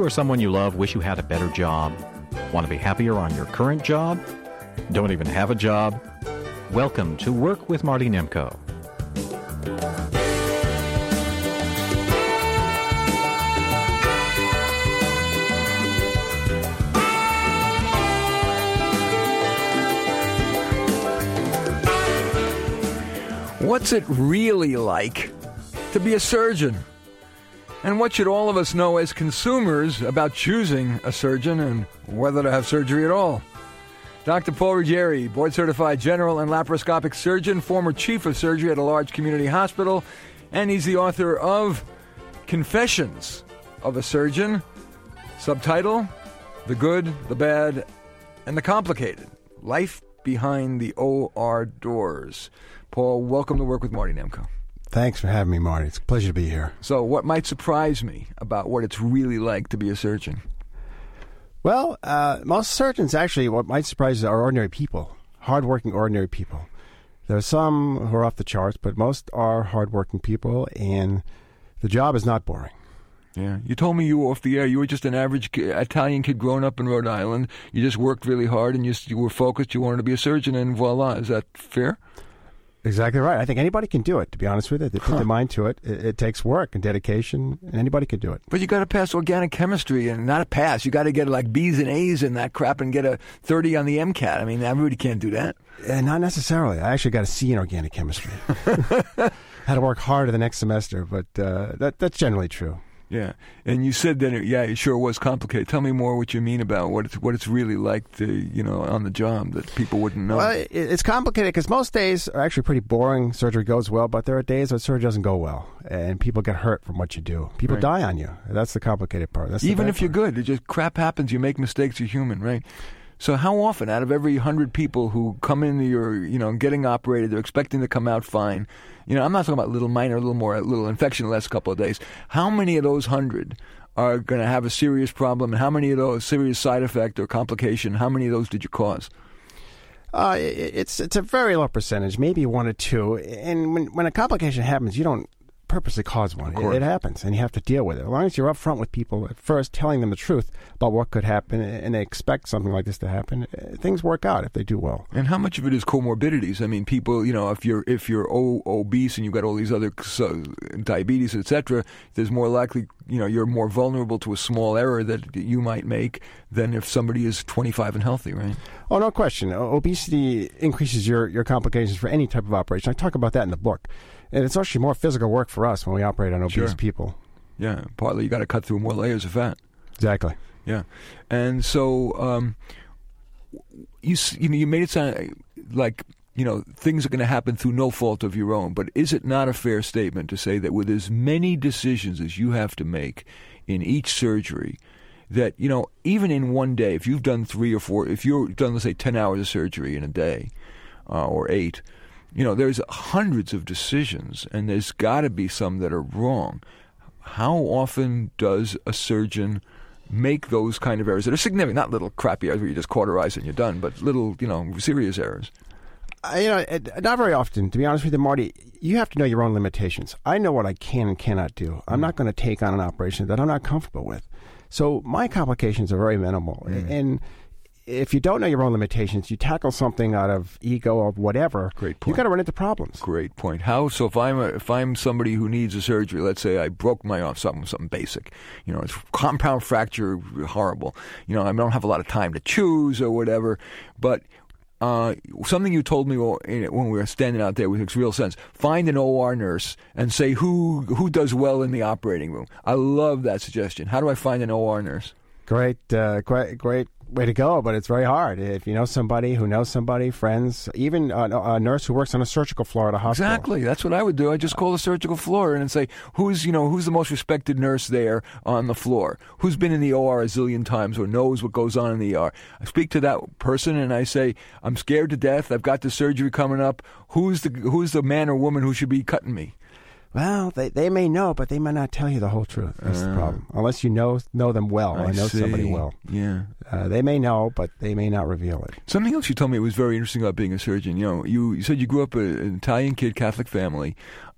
or someone you love wish you had a better job? Want to be happier on your current job? Don't even have a job? Welcome to Work with Marty Nemko. What's it really like to be a surgeon? And what should all of us know as consumers about choosing a surgeon and whether to have surgery at all? Dr. Paul Ruggieri, board-certified general and laparoscopic surgeon, former chief of surgery at a large community hospital, and he's the author of Confessions of a Surgeon, subtitle, The Good, the Bad, and the Complicated, Life Behind the OR Doors. Paul, welcome to Work with Marty Nemko. Thanks for having me, Marty. It's a pleasure to be here. So what might surprise me about what it's really like to be a surgeon? Well, most surgeons, actually, what might surprise you are ordinary people, hardworking ordinary people. There are some who are off the charts, but most are hardworking people, and the job is not boring. Yeah. You told me you were off the air. You were just an average Italian kid growing up in Rhode Island. You just worked really hard, and you were focused. You wanted to be a surgeon, and voila. Is that fair? Exactly right. I think anybody can do it, to be honest with you. They put their mind to it. It takes work and dedication, and anybody can do it. But you got to pass organic chemistry, and not a pass. You got to get like B's and A's and that crap and get a 30 on the MCAT. I mean, everybody can't do that. Not necessarily. I actually got a C in organic chemistry. Had to work harder the next semester, but that's generally true. Yeah, and you said that, it sure was complicated. Tell me more what you mean about what it's really like to, on the job that people wouldn't know. Well, it's complicated because most days are actually pretty boring. Surgery goes well, but there are days when surgery doesn't go well, and people get hurt from what you do. People die on you. That's the complicated part. That's even if you're good, it just crap happens. You make mistakes. You're human, right? So how often out of every 100 people who come into your, getting operated, they're expecting to come out fine. I'm not talking about little infection the last couple of days. How many of those 100 are going to have a serious problem, and how many of those serious side effect or complication, how many of those did you cause? It's a very low percentage, maybe 1 or 2. And when a complication happens, you don't purposely cause one. It happens, and you have to deal with it. As long as you're upfront with people at first, telling them the truth about what could happen, and they expect something like this to happen, things work out if they do well. And how much of it is comorbidities? I mean, people, if you're obese and you've got all these other diabetes, etc., there's more likely, you're more vulnerable to a small error that you might make than if somebody is 25 and healthy, right? Oh, no question. Obesity increases your complications for any type of operation. I talk about that in the book. And it's actually more physical work for us when we operate on obese people. Yeah, partly you got to cut through more layers of fat. Exactly. Yeah, and so you made it sound like things are going to happen through no fault of your own. But is it not a fair statement to say that with as many decisions as you have to make in each surgery, that even in one day, if you've done 3 or 4, if you've done, let's say, 10 hours of surgery in a day, or 8. There's hundreds of decisions, and there's got to be some that are wrong. How often does a surgeon make those kind of errors that are significant, not little crappy errors where you just cauterize and you're done, but little, serious errors? Not very often, to be honest with you, Marty. You have to know your own limitations. I know what I can and cannot do. I'm not going to take on an operation that I'm not comfortable with. So my complications are very minimal. And if you don't know your own limitations, you tackle something out of ego or whatever, you've got to run into problems. Great point. So if I'm somebody who needs a surgery, let's say I broke my arm, something basic, it's compound fracture, horrible. I don't have a lot of time to choose or whatever, but something you told me when we were standing out there makes real sense. Find an OR nurse and say who does well in the operating room. I love that suggestion. How do I find an OR nurse? Great way to go, but it's very hard. If you know somebody who knows somebody, friends, even a nurse who works on a surgical floor at a hospital. Exactly. That's what I would do. I just call the surgical floor and say, who's the most respected nurse there on the floor? Who's been in the OR a zillion times or knows what goes on in the OR? I speak to that person and I say, I'm scared to death. I've got the surgery coming up. Who's the man or woman who should be cutting me? Well, they may know, but they might not tell you the whole truth. That's the problem. Unless you know them well, or know somebody well. Yeah. They may know, but they may not reveal it. Something else you told me was very interesting about being a surgeon. You said you grew up an Italian kid, Catholic family.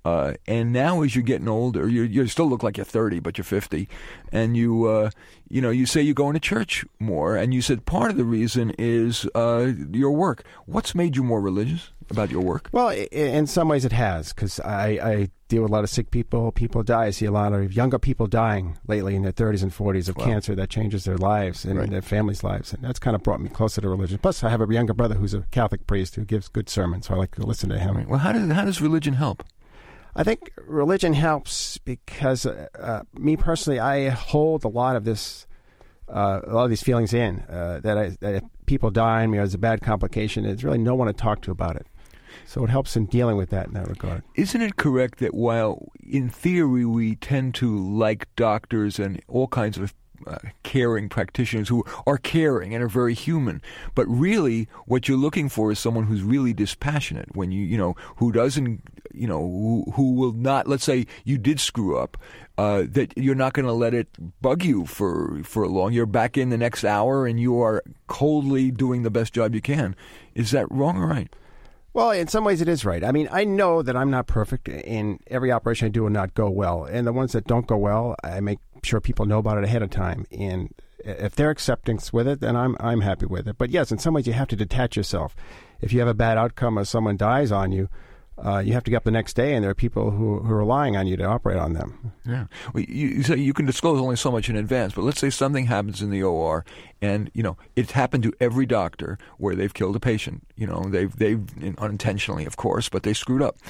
And now, as you're getting older, you still look like you're 30, but you're 50, and you say you're going to church more, and you said part of the reason is your work. What's made you more religious about your work? Well, in some ways it has, because I deal with a lot of sick people. People die. I see a lot of younger people dying lately in their 30s and 40s of cancer that changes their lives and their families' lives, and that's kind of brought me closer to religion. Plus, I have a younger brother who's a Catholic priest who gives good sermons, so I like to listen to him. Right. Well, how does religion help? I think religion helps because, me personally, I hold a lot of this, a lot of these feelings in. That if people die on me or there's a bad complication, there's really no one to talk to about it. So it helps in dealing with that in that regard. Isn't it correct that while in theory we tend to like doctors and all kinds of caring practitioners who are caring and are very human, but really what you're looking for is someone who's really dispassionate, when who doesn't, who will not, let's say you did screw up, that you're not going to let it bug you for long. You're back in the next hour and you are coldly doing the best job you can. Is that wrong or right? Well, in some ways it is right. I mean, I know that I'm not perfect, and every operation I do will not go well. And the ones that don't go well, I make sure people know about it ahead of time. And if they're acceptance with it, then I'm happy with it. But yes, in some ways you have to detach yourself. If you have a bad outcome or someone dies on you, you have to get up the next day, and there are people who are relying on you to operate on them. Yeah. Well, you say you can disclose only so much in advance, but let's say something happens in the OR, and it's happened to every doctor where they've killed a patient. They've unintentionally, of course, but they screwed up.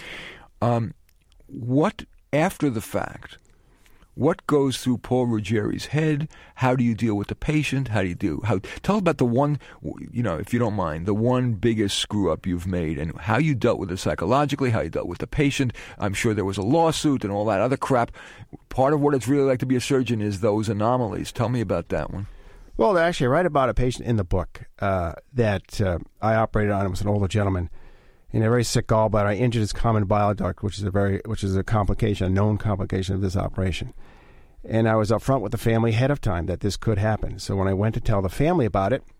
What after the fact? What goes through Paul Ruggieri's head? How do you deal with the patient? Tell about the one, if you don't mind, the one biggest screw up you've made and how you dealt with it psychologically, how you dealt with the patient. I'm sure there was a lawsuit and all that other crap. Part of what it's really like to be a surgeon is those anomalies. Tell me about that one. Well, actually, I write about a patient in the book that I operated on. It was an older gentleman in a very sick gallbladder. I injured his common bile duct, which is a complication, a known complication of this operation. And I was up front with the family ahead of time that this could happen. So when I went to tell the family about it,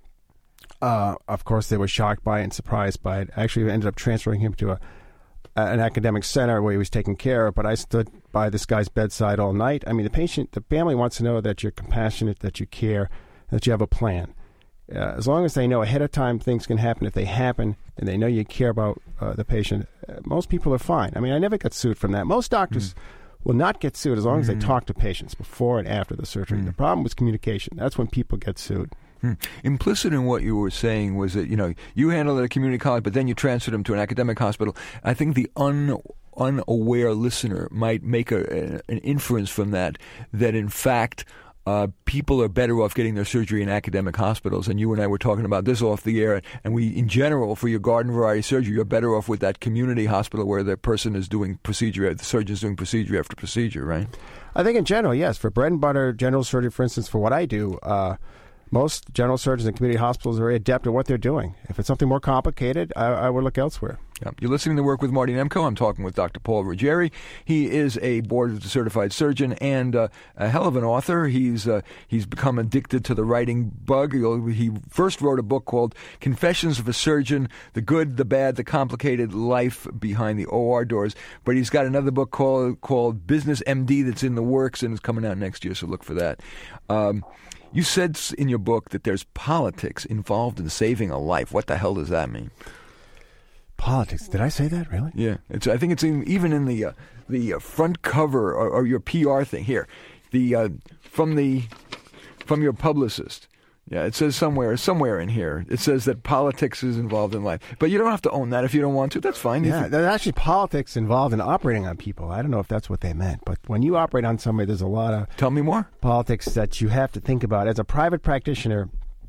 of course they were shocked by it and surprised by it. I actually ended up transferring him to an academic center where he was taken care of, but I stood by this guy's bedside all night. I mean, the family wants to know that you're compassionate, that you care, that you have a plan. As long as they know ahead of time things can happen, if they happen, and they know you care about the patient, most people are fine. I mean, I never got sued from that. Most doctors will not get sued as long as they talk to patients before and after the surgery. The problem was communication. That's when people get sued. Implicit in what you were saying was that, you handled it at a community college, but then you transferred them to an academic hospital. I think the unaware listener might make an inference from that in fact, people are better off getting their surgery in academic hospitals. And you and I were talking about this off the air. And we, in general, for your garden variety surgery, you're better off with that community hospital where the person is doing procedure, the surgeon's doing procedure after procedure, right? I think in general, yes. For bread and butter general surgery, for instance, for what I do, most general surgeons in community hospitals are very adept at what they're doing. If it's something more complicated, I would look elsewhere. Yeah. You're listening to Work with Marty Nemko. I'm talking with Dr. Paul Ruggieri. He is a board-certified surgeon and a hell of an author. He's become addicted to the writing bug. He first wrote a book called Confessions of a Surgeon, The Good, the Bad, the Complicated Life Behind the OR Doors. But he's got another book called Business MD that's in the works and is coming out next year, so look for that. You said in your book that there's politics involved in saving a life. What the hell does that mean? Politics? Did I say that, really? Yeah. I think it's even in the front cover or your PR thing here. From your publicist. Yeah, it says somewhere in here, it says that politics is involved in life. But you don't have to own that if you don't want to. That's fine. Yeah, there's actually politics involved in operating on people. I don't know if that's what they meant. But when you operate on somebody, there's a lot of... Tell me more. ...politics that you have to think about. As a private practitioner,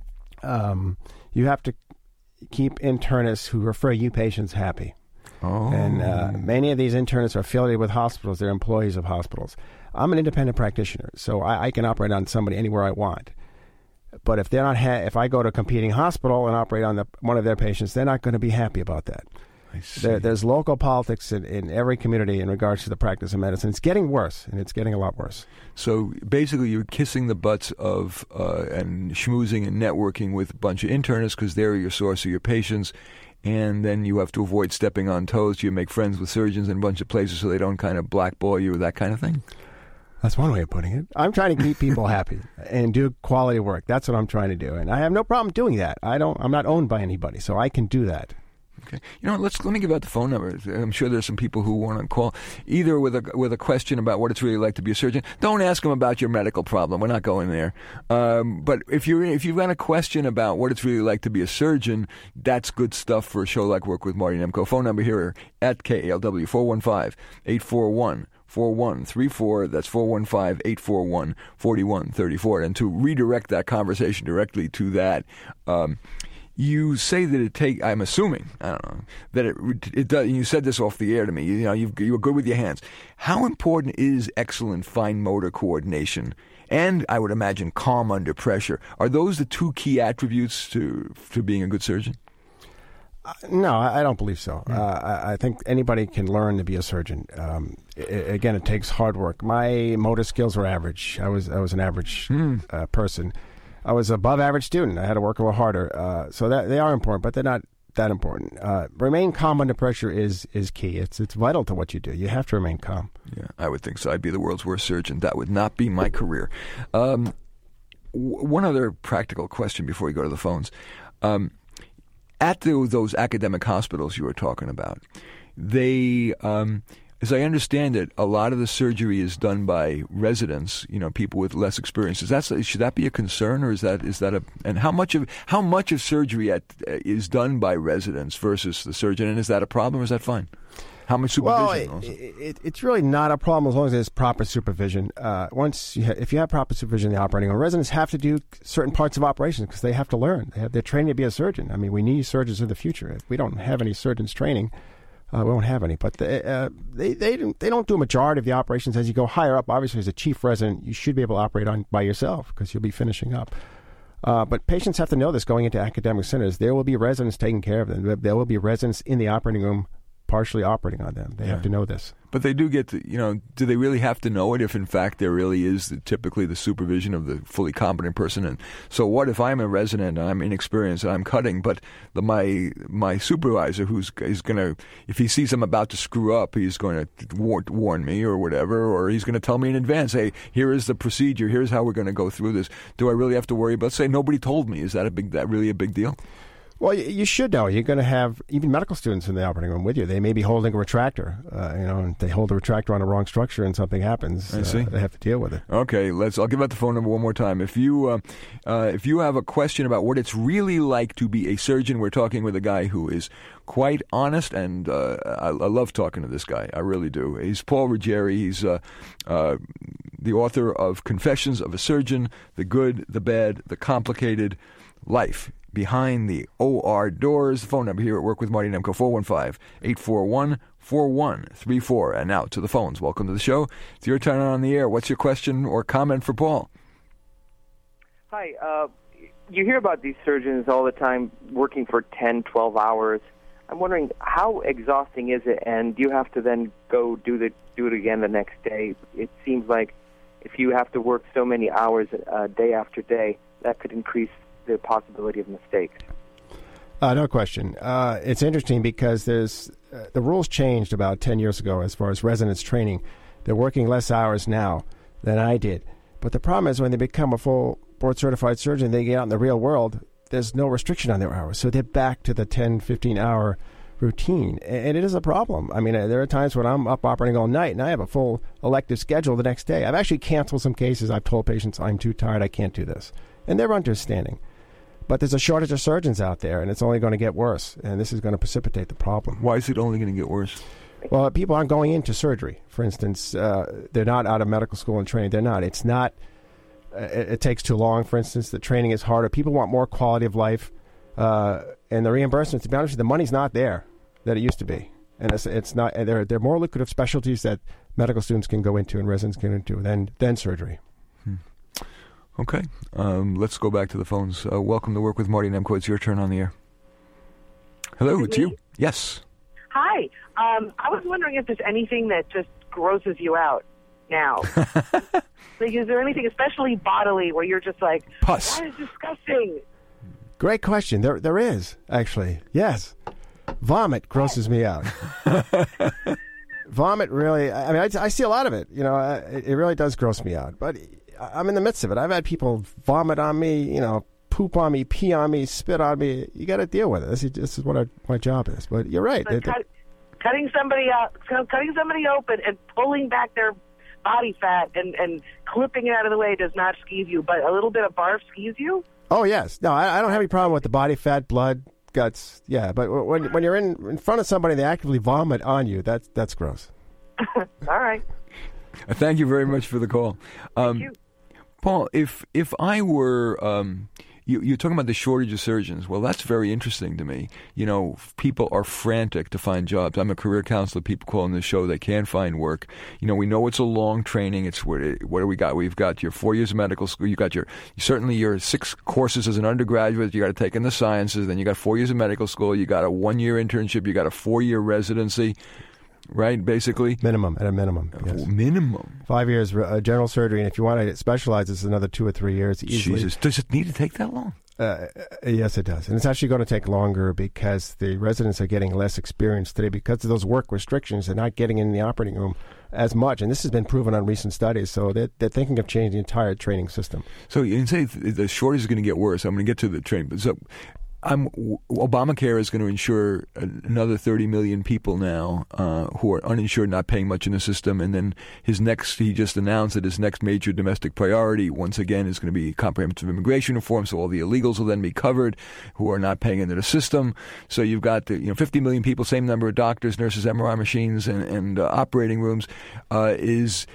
you have to keep internists who refer you patients happy. Oh. And many of these internists are affiliated with hospitals. They're employees of hospitals. I'm an independent practitioner, so I can operate on somebody anywhere I want. But if they're not, if I go to a competing hospital and operate on one of their patients, they're not going to be happy about that. I see. There's local politics in every community in regards to the practice of medicine. It's getting worse, and it's getting a lot worse. So basically, you're kissing the butts of and schmoozing and networking with a bunch of internists because they're your source of your patients, and then you have to avoid stepping on toes. You make friends with surgeons in a bunch of places so they don't kind of blackball you, that kind of thing? That's one way of putting it. I'm trying to keep people happy and do quality work. That's what I'm trying to do, and I have no problem doing that. I'm not owned by anybody, so I can do that. Okay. Let me give out the phone number. I'm sure there's some people who want to call either with a question about what it's really like to be a surgeon. Don't ask them about your medical problem. We're not going there. But if you've got a question about what it's really like to be a surgeon, that's good stuff for a show like Work with Marty Nemko. Phone number here at KALW 415-841-4134. That's 415-841-4134. And to redirect that conversation directly to that, you say that I'm assuming, I don't know, that it does. You said this off the air to me. You were good with your hands. How important is excellent fine motor coordination and, I would imagine, calm under pressure? Are those the two key attributes to being a good surgeon? No, I don't believe so. I think anybody can learn to be a surgeon. Again, it takes hard work. My motor skills were average. I was an average person. I was above average student. I had to work a little harder. So that they are important, but they're not that important. Remain calm under pressure is key. It's vital to what you do. You have to remain calm. Yeah, I would think so. I'd be the world's worst surgeon. That would not be my career. One other practical question before we go to the phones. At those academic hospitals you were talking about, they... as I understand it, a lot of the surgery is done by residents, people with less experience. Should that be a concern, or is that and how much of surgery is done by residents versus the surgeon, and is that a problem, or is that fine? How much supervision? Well, it's really not a problem as long as there's proper supervision. If you have proper supervision in the operating room, residents have to do certain parts of operations because they have to learn. They're training to be a surgeon. I mean, we need surgeons in the future. If we don't have any surgeons training, we won't have any, but they don't do a majority of the operations. As you go higher up, obviously as a chief resident, you should be able to operate on by yourself because you'll be finishing up. But patients have to know this going into academic centers. There will be residents taking care of them. There will be residents in the operating room partially operating on them. They have to know this. But they do get to, do they really have to know it if in fact there really is typically the supervision of the fully competent person? And so what if I'm a resident and I'm inexperienced and I'm cutting, but my supervisor is going to, if he sees I'm about to screw up, he's going to warn me or whatever, or he's going to tell me in advance, hey, here is the procedure, here's how we're going to go through this. Do I really have to worry about, say, nobody told me? Is that really a big deal? Well, you should know. You're going to have even medical students in the operating room with you. They may be holding a retractor, and they hold the retractor on a wrong structure and something happens. I see. They have to deal with it. Okay, I'll give out the phone number one more time. If you have a question about what it's really like to be a surgeon, we're talking with a guy who is quite honest, and I love talking to this guy. I really do. He's Paul Ruggieri. He's the author of Confessions of a Surgeon, The Good, the Bad, the Complicated Life Behind the OR Doors. The phone number here at Work with Marty Nemko, 415-841-4134. And now to the phones. Welcome to the show. It's your turn on the air. What's your question or comment for Paul? Hi. You hear about these surgeons all the time working for 10, 12 hours. I'm wondering, how exhausting is it, and do you have to then go do it again the next day? It seems like if you have to work so many hours day after day, that could increase the possibility of mistakes. No question. It's interesting because there's the rules changed about 10 years ago as far as residents training. They're working less hours now than I did. But the problem is when they become a full board-certified surgeon, they get out in the real world, there's no restriction on their hours. So they're back to the 10, 15-hour routine. And it is a problem. I mean, there are times when I'm up operating all night and I have a full elective schedule the next day. I've actually canceled some cases. I've told patients, I'm too tired, I can't do this. And they're understanding. But there's a shortage of surgeons out there, and it's only going to get worse. And this is going to precipitate the problem. Why is it only going to get worse? Well, people aren't going into surgery. For instance, they're not out of medical school and training. They're not. It's not. It takes too long, for instance. The training is harder. People want more quality of life. And the reimbursement, to be honest with you, the money's not there that it used to be. And it's not. There are more lucrative specialties that medical students can go into and residents can go into than surgery. Okay. Let's go back to the phones. Welcome to Work with Marty Nemko. It's your turn on the air. Hello, it's you. Yes. Hi. I was wondering if there's anything that just grosses you out now. Like, is there anything, especially bodily, where you're just like, pus. That is disgusting. Great question. There is, actually. Yes. Vomit grosses me out. Vomit really, I mean, I see a lot of it. You know, it really does gross me out. But I'm in the midst of it. I've had people vomit on me, you know, poop on me, pee on me, spit on me. You got to deal with it. This is what my job is. But you're right. Cutting somebody open and pulling back their body fat and clipping it out of the way does not skeeve you, but a little bit of barf skeeves you? Oh, yes. No, I don't have any problem with the body fat, blood, guts. Yeah, but when you're in front of somebody, they actively vomit on you. That's gross. All right. Thank you very much for the call. Thank you. Paul, if I were... You're talking about the shortage of surgeons. Well, that's very interesting to me. You know, people are frantic to find jobs. I'm a career counselor. People call on the show. They can't find work. You know, we know it's a long training. It's what do we got? We've got your 4 years of medical school. You got certainly your 6 courses as an undergraduate. You got to take in the sciences. Then you got 4 years of medical school. You got a 1-year internship. You got a 4-year residency. Right, basically? Minimum, at a minimum. Yes. Minimum. 5 years general surgery, and if you want to specialize, it's another 2 or 3 years easily. Jesus, does it need to take that long? Yes, it does. And it's actually going to take longer because the residents are getting less experience today because of those work restrictions. They're not getting in the operating room as much. And this has been proven on recent studies. So they're thinking of changing the entire training system. So you say the shortage is going to get worse. I'm going to get to the training. But so Obamacare is going to insure another 30 million people now who are uninsured, not paying much in the system. And then he just announced that his next major domestic priority, once again, is going to be comprehensive immigration reform. So all the illegals will then be covered who are not paying into the system. So you've got 50 million people, same number of doctors, nurses, MRI machines, and operating rooms. Is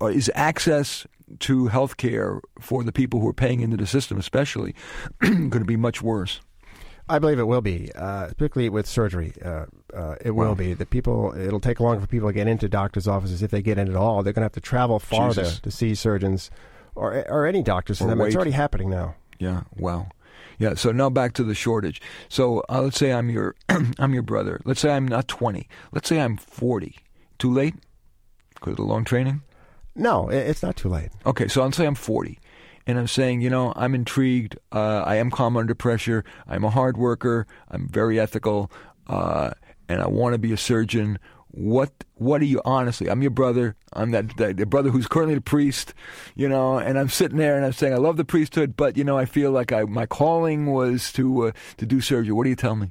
access to health care for the people who are paying into the system, especially, going to be much worse? I believe it will be, particularly with surgery. It will be. It'll take longer for people to get into doctors' offices if they get in at all. They're going to have to travel farther to see surgeons or any doctors for them. It's already happening now. Yeah. Wow. Yeah. So now back to the shortage. So let's say I'm your brother. Let's say I'm not 20. Let's say I'm 40. Too late? Because of the long training? No, it's not too late. Okay. So let's say I'm 40. And I'm saying, I'm intrigued. I am calm under pressure. I'm a hard worker. I'm very ethical, and I want to be a surgeon. What are you, honestly? I'm your brother. I'm the brother who's currently the priest, and I'm sitting there and I'm saying, I love the priesthood, but, I feel like my calling was to do surgery. What do you tell me?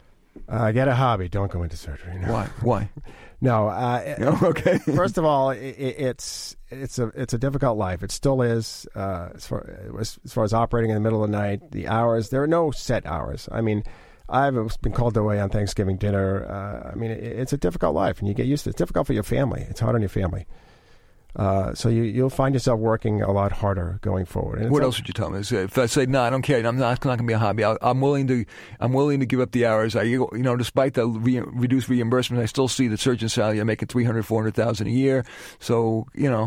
Get a hobby. Don't go into surgery. No. Why? No. Okay. First of all, it's a difficult life. It still is. As far as operating in the middle of the night, the hours, there are no set hours. I mean, I've been called away on Thanksgiving dinner. It's a difficult life, and you get used to it. It's difficult for your family. It's hard on your family. So you'll find yourself working a lot harder going forward. And what else would you tell me? If I say, no, I don't care. I'm not going to be a hobby. I'm willing to give up the hours. Despite the reduced reimbursement, I still see the surgeon salary. I'm making $300,000-$400,000 a year. So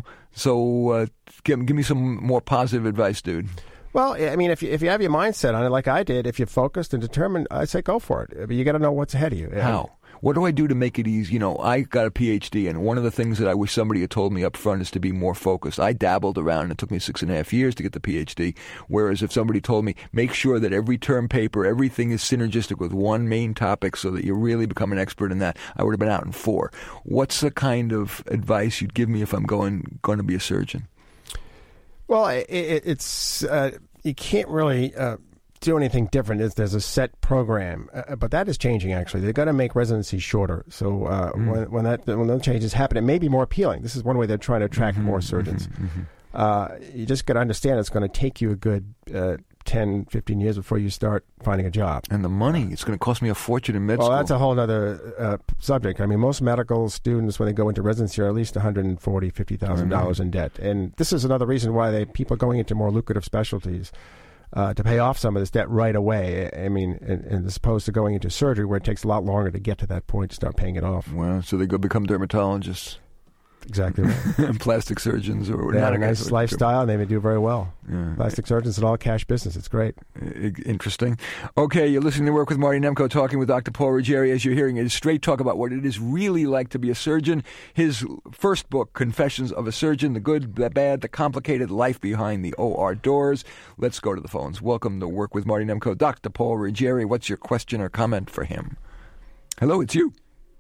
give me some more positive advice, dude. Well, I mean, if you have your mindset on it, like I did, if you're focused and determined, I say go for it. But you got to know what's ahead of you. How? What do I do to make it easy? I got a PhD, and one of the things that I wish somebody had told me up front is to be more focused. I dabbled around, and it took me 6.5 years to get the PhD, whereas if somebody told me, make sure that every term paper, everything is synergistic with one main topic so that you really become an expert in that, I would have been out in 4. What's the kind of advice you'd give me if I'm going to be a surgeon? Well, it's you can't really... do anything different. There's a set program, but that is changing. Actually, they're going to make residency shorter. So when those changes happen, it may be more appealing. This is one way they're trying to attract more surgeons. You just got to understand it's going to take you a good 10, 15 years before you start finding a job. And the money, it's going to cost me a fortune in med school. Well, that's a whole other subject. I mean, most medical students, when they go into residency, are at least $140,000, $50,000 in debt. And this is another reason why people are going into more lucrative specialties. To pay off some of this debt right away. I mean, and as opposed to going into surgery where it takes a lot longer to get to that point to start paying it off. Well, so they go become dermatologists. Exactly right. Plastic surgeons. They have a nice lifestyle, and they do very well. Yeah. Plastic surgeons, an all-cash business. It's great. Interesting. Okay, you're listening to Work with Marty Nemko, talking with Dr. Paul Ruggieri. As you're hearing, it is straight talk about what it is really like to be a surgeon. His first book, Confessions of a Surgeon, The Good, the Bad, the Complicated Life Behind the OR Doors. Let's go to the phones. Welcome to Work with Marty Nemko. Dr. Paul Ruggieri, what's your question or comment for him? Hello, it's you.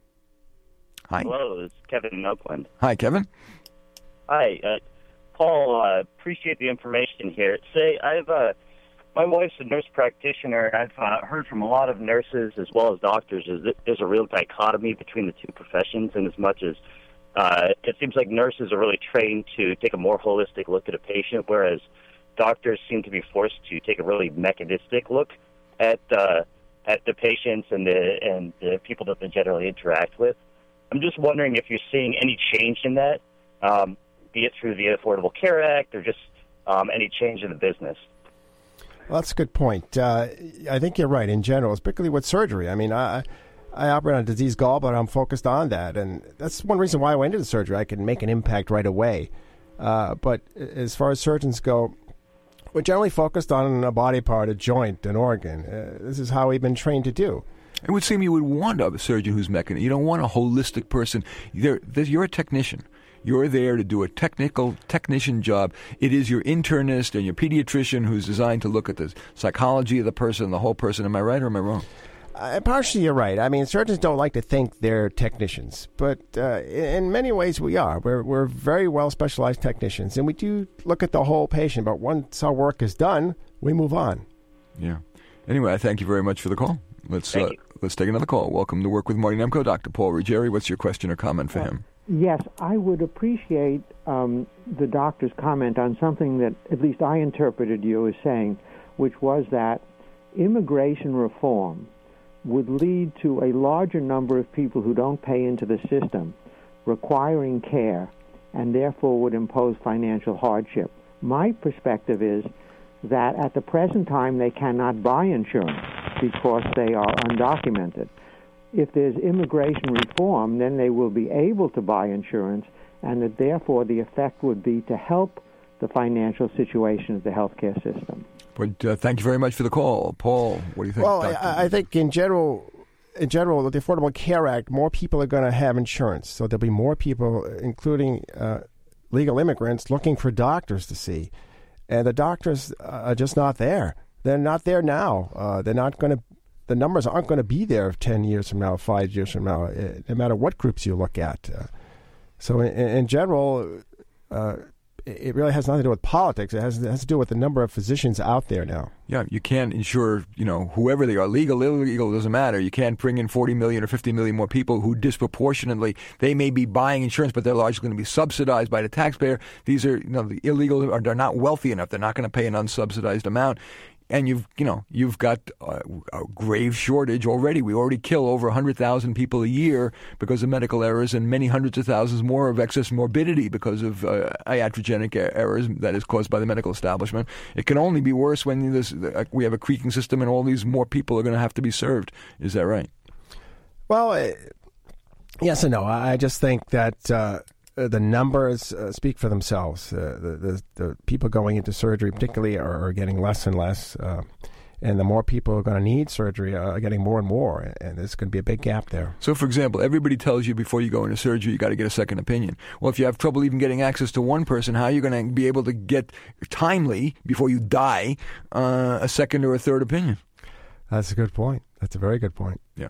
Hi. Hello, it's Kevin in Oakland. Hi, Kevin. Hi, Paul. Appreciate the information here. My wife's a nurse practitioner, and I've heard from a lot of nurses as well as doctors that there's a real dichotomy between the two professions, in as much as it seems like nurses are really trained to take a more holistic look at a patient, whereas doctors seem to be forced to take a really mechanistic look at the patients and the people that they generally interact with. I'm just wondering if you're seeing any change in that, be it through the Affordable Care Act or just any change in the business. Well, that's a good point. I think you're right in general, particularly with surgery. I mean, I operate on a diseased gallbladder. I'm focused on that, and that's one reason why I went into surgery. I can make an impact right away. But as far as surgeons go, we're generally focused on a body part, a joint, an organ. This is how we've been trained to do. It would seem you would want a surgeon who's mechanistic. You don't want a holistic person. You're a technician. You're there to do a technician job. It is your internist and your pediatrician who's designed to look at the psychology of the person, the whole person. Am I right or am I wrong? Partially, you're right. I mean, surgeons don't like to think they're technicians, but in many ways we are. We're very well specialized technicians, and we do look at the whole patient. But once our work is done, we move on. Yeah. Anyway, I thank you very much for the call. Let's take another call. Welcome to Work with Marty Nemko. Dr. Paul Ruggieri, what's your question or comment for him? Yes, I would appreciate the doctor's comment on something that at least I interpreted you as saying, which was that immigration reform would lead to a larger number of people who don't pay into the system requiring care and therefore would impose financial hardship. My perspective is that at the present time they cannot buy insurance because they are undocumented. If there's immigration reform, then they will be able to buy insurance, and that therefore the effect would be to help the financial situation of the healthcare system. But thank you very much for the call. Paul, what do you think? Well, I think in general, with the Affordable Care Act, more people are going to have insurance. So there'll be more people, including legal immigrants, looking for doctors to see. And the doctors are just not there. They're not there now. They're not going to. The numbers aren't going to be there 10 years from now, 5 years from now, no matter what groups you look at. So in general, it really has nothing to do with politics. It has to do with the number of physicians out there now. Yeah, you can't insure, whoever they are, legal, illegal, doesn't matter. You can't bring in 40 million or 50 million more people who disproportionately, they may be buying insurance, but they're largely going to be subsidized by the taxpayer. These are, the illegal, they're not wealthy enough. They're not going to pay an unsubsidized amount. And you've got a grave shortage already. We already kill over 100,000 people a year because of medical errors, and many hundreds of thousands more of excess morbidity because of iatrogenic errors that is caused by the medical establishment. It can only be worse when we have a creaking system and all these more people are going to have to be served. Is that right? Well, yes and no. I just think that the numbers speak for themselves. The people going into surgery particularly are getting less and less, and the more people who are going to need surgery are getting more and more, and there's going to be a big gap there. So, for example, everybody tells you before you go into surgery you got to get a second opinion. Well, if you have trouble even getting access to one person, how are you going to be able to get timely, before you die, a second or a third opinion? That's a good point. That's a very good point. Yeah.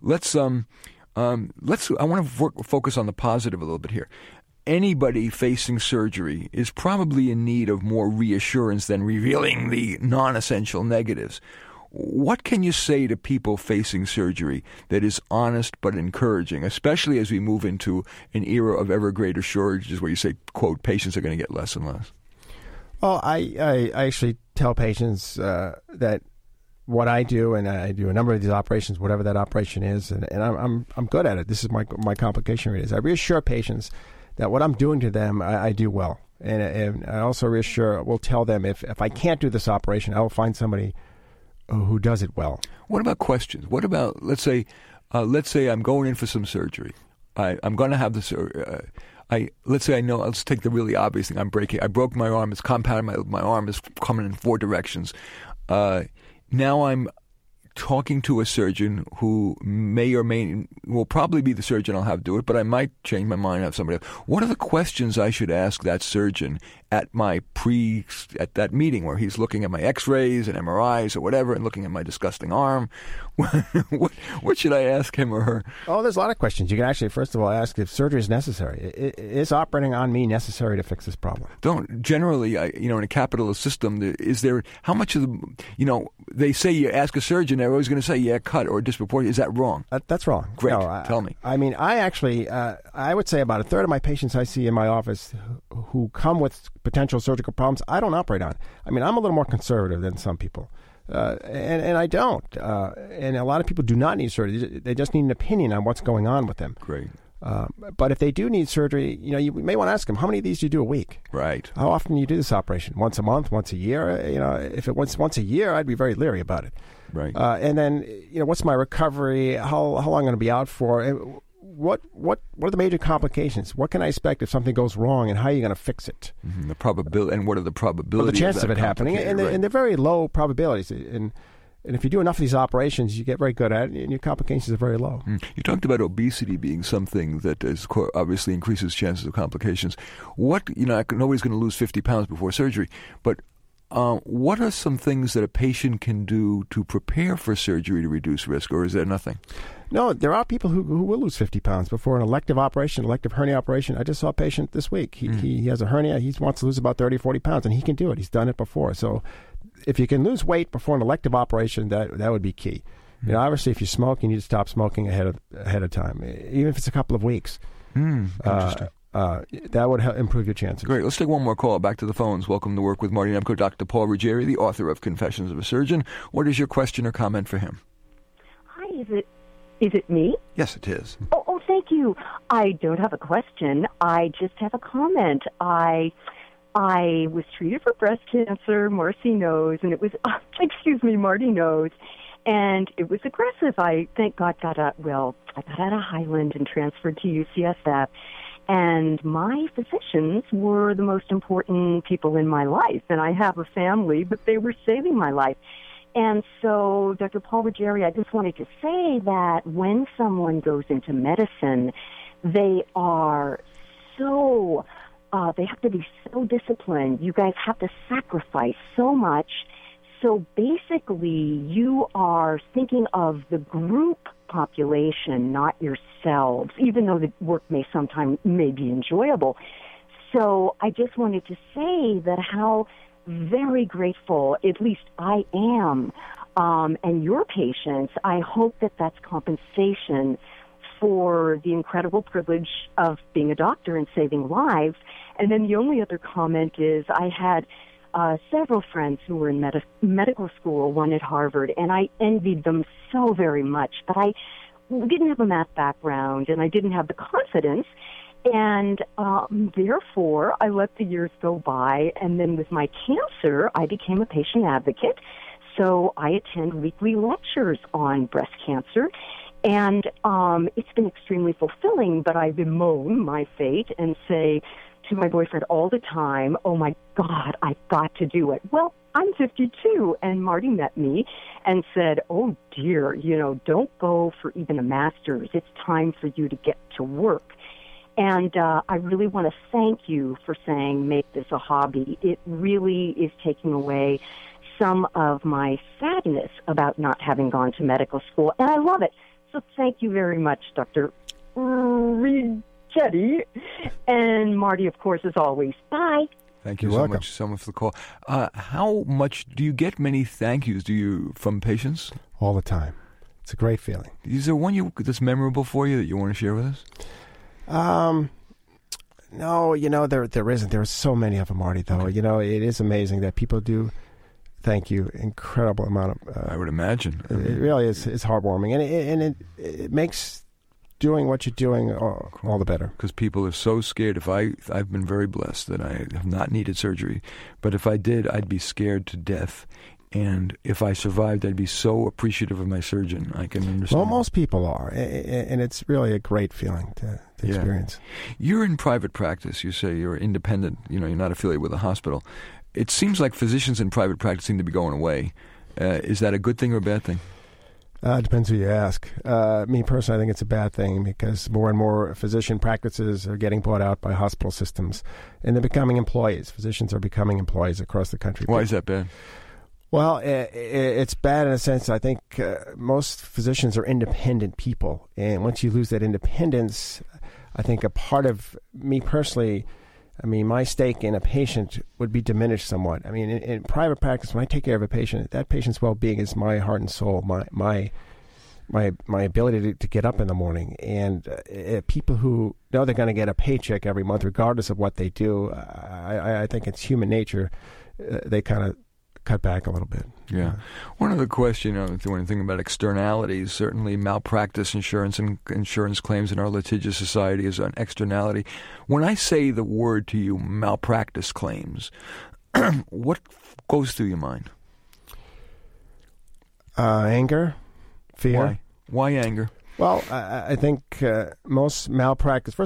I want to focus on the positive a little bit here. Anybody facing surgery is probably in need of more reassurance than revealing the non-essential negatives. What can you say to people facing surgery that is honest but encouraging, especially as we move into an era of ever greater shortages where you say, quote, patients are going to get less and less? Well, I actually tell patients that what I do, and I do a number of these operations, whatever that operation is, and I'm good at it. This is my complication rate is. I reassure patients that what I'm doing to them, I do well. And I also will tell them if I can't do this operation, I will find somebody who does it well. What about questions? What about, let's say I'm going in for some surgery. I'm going to have this, let's say let's take the really obvious thing. I broke my arm. It's compounded. My arm is coming in 4 directions. Now I'm talking to a surgeon who will probably be the surgeon I'll have do it, but I might change my mind and have somebody else. What are the questions I should ask that surgeon at my at that meeting where he's looking at my X-rays and MRIs or whatever and looking at my disgusting arm. What should I ask him or her? Oh, there's a lot of questions. You can actually, first of all, ask if surgery is necessary. Is operating on me necessary to fix this problem? Generally, in a capitalist system, is there, how much of the, they say you ask a surgeon, they're always going to say, yeah, cut or disproportionate. Is that wrong? That's wrong. Great. No, Tell me. I mean, I actually, I would say about a third of my patients I see in my office who come with potential surgical problems, I don't operate on. I mean, I'm a little more conservative than some people. And I don't. And a lot of people do not need surgery. They just need an opinion on what's going on with them. Great. But if they do need surgery, you may want to ask them, how many of these do you do a week? Right. How often do you do this operation? Once a month? Once a year? If it once a year, I'd be very leery about it. Right. And then, what's my recovery? How long am I going to be out for? What are the major complications? What can I expect if something goes wrong, and how are you going to fix it? Mm-hmm. The probability, and what are the probabilities? Well, the chance of it happening, and they're very low probabilities. And if you do enough of these operations, you get very good at it, and your complications are very low. You talked about obesity being something that is obviously increases chances of complications. Nobody's going to lose 50 pounds before surgery, but what are some things that a patient can do to prepare for surgery to reduce risk, or is there nothing? No, there are people who will lose 50 pounds before an elective hernia operation. I just saw a patient this week. He has a hernia. He wants to lose about 30 or 40 pounds, and he can do it. He's done it before. So if you can lose weight before an elective operation, that would be key. Obviously, if you smoke, you need to stop smoking ahead of time, even if it's a couple of weeks. Interesting. That would improve your chances. Great. Let's take one more call. Back to the phones. Welcome to Work with Marty Nemko. Dr. Paul Ruggieri, the author of Confessions of a Surgeon. What is your question or comment for him? Hi, is it me? Yes, it is. Oh, thank you. I don't have a question. I just have a comment. I was treated for breast cancer, Marcy knows, and it was, Marty knows, and it was aggressive. I, thank God, I got out of Highland and transferred to UCSF. And my physicians were the most important people in my life. And I have a family, but they were saving my life. And so, Dr. Paul Ruggieri, I just wanted to say that when someone goes into medicine, they are they have to be so disciplined. You guys have to sacrifice so much. So basically, you are thinking of the group population, not yourselves, even though the work may sometimes be enjoyable. So I just wanted to say that how very grateful, at least I am, and your patients. I hope that that's compensation for the incredible privilege of being a doctor and saving lives. And then the only other comment is I had several friends who were in medical school, one at Harvard, and I envied them so very much. But I didn't have a math background, and I didn't have the confidence, and therefore I let the years go by. And then with my cancer, I became a patient advocate, so I attend weekly lectures on breast cancer. And it's been extremely fulfilling, but I bemoan my fate and say to my boyfriend all the time, oh, my God, I've got to do it. Well, I'm 52, and Marty met me and said, oh, dear, don't go for even a master's. It's time for you to get to work. And I really want to thank you for saying make this a hobby. It really is taking away some of my sadness about not having gone to medical school, and I love it. So thank you very much, Dr. Ruggieri. And Marty, of course, as always. Bye. Thank you so much for the call. How much do you get many thank yous from patients? All the time. It's a great feeling. Is there one that's memorable for you that you want to share with us? No, there isn't. There are so many of them, Marty, though. Okay. It is amazing that people do thank you. Incredible amount of... I would imagine. It really is. It's heartwarming. And it makes doing what you're doing all the better. Because people are so scared. I've been very blessed that I have not needed surgery. But if I did, I'd be scared to death. And if I survived, I'd be so appreciative of my surgeon. I can understand. Well, most people are. And it's really a great feeling to experience. You're in private practice. You say you're independent. You're not affiliated with a hospital. It seems like physicians in private practice seem to be going away. Is that a good thing or a bad thing? Depends who you ask. Me personally, I think it's a bad thing because more and more physician practices are getting bought out by hospital systems, and they're becoming employees. Physicians are becoming employees across the country. Why is that bad? Well, it's bad in a sense. I think most physicians are independent people, and once you lose that independence, I think a part of me personally, my stake in a patient would be diminished somewhat. In private practice, when I take care of a patient, that patient's well-being is my heart and soul, my ability to get up in the morning. And people who know they're going to get a paycheck every month, regardless of what they do, I think it's human nature. They kind of cut back a little bit. Yeah. One other question, when you think about externalities, certainly malpractice insurance and insurance claims in our litigious society is an externality. When I say the word to you, malpractice claims, what goes through your mind? Anger, fear. Why anger? Well, I think most malpractice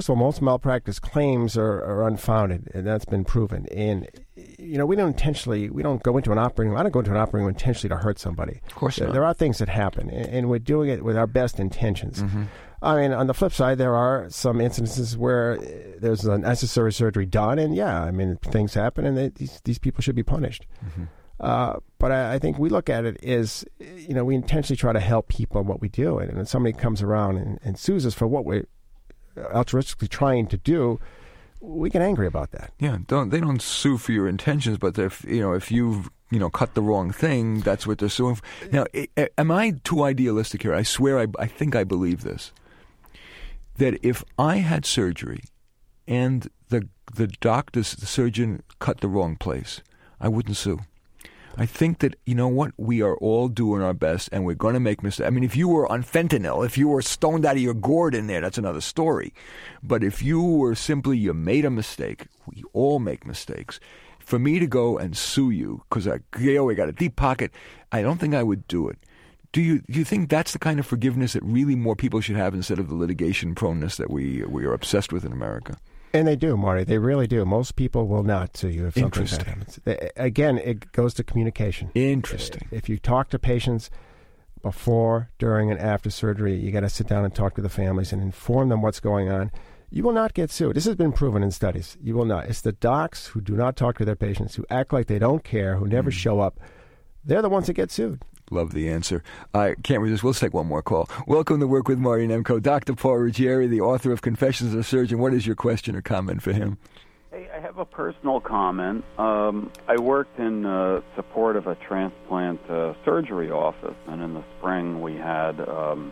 claims are unfounded, and that's been proven. And, we don't go into an operating room. I don't go into an operating room intentionally to hurt somebody. Of course not. There are things that happen, and we're doing it with our best intentions. Mm-hmm. On the flip side, there are some instances where there's a necessary surgery done, and things happen, and these people should be punished. Mm-hmm. But I think we look at it as, we intentionally try to help people in what we do. And when somebody comes around and sues us for what we're altruistically trying to do, we get angry about that. Yeah, they don't sue for your intentions, but if you've cut the wrong thing, that's what they're suing for. Now, am I too idealistic here? I swear I think I believe this. That if I had surgery and the surgeon cut the wrong place, I wouldn't sue. I think that, we are all doing our best and we're going to make mistakes. If you were on fentanyl, if you were stoned out of your gourd in there, that's another story. But if you were simply, you made a mistake, we all make mistakes. For me to go and sue you because we got a deep pocket, I don't think I would do it. Do you think that's the kind of forgiveness that really more people should have instead of the litigation proneness that we are obsessed with in America? And they do, Marty. They really do. Most people will not sue you if something happens. Again, it goes to communication. Interesting. If you talk to patients before, during, and after surgery, you got to sit down and talk to the families and inform them what's going on. You will not get sued. This has been proven in studies. You will not. It's the docs who do not talk to their patients, who act like they don't care, who never show up. They're the ones that get sued. Love the answer. I can't resist. We'll take one more call. Welcome to Work with Marty Nemko. Dr. Paul Ruggieri, the author of Confessions of a Surgeon. What is your question or comment for him? Hey, I have a personal comment. I worked in support of a transplant surgery office, and in the spring we had